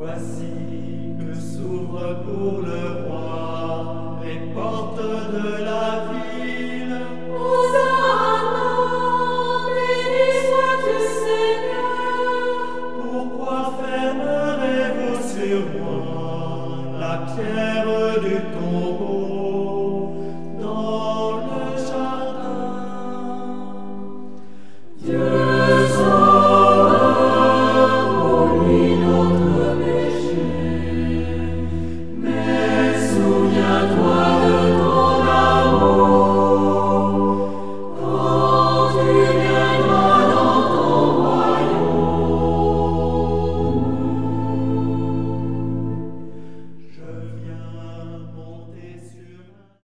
Voici que s'ouvrent pour le roi les portes de la ville. Hosanna, béni sois-tu Seigneur. Pourquoi fermerez-vous sur moi la pierre